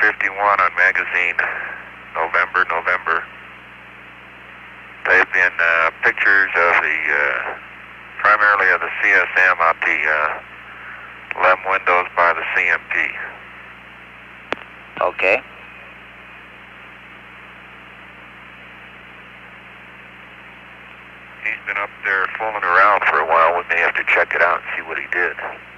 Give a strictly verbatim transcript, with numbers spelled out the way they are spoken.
fifty-one on magazine, November, November. They've been uh, pictures of the, uh, primarily of the C S M out the uh, L E M windows by the C M P. Okay. He's been up there fooling around for a while. We may have to check it out and see what he did.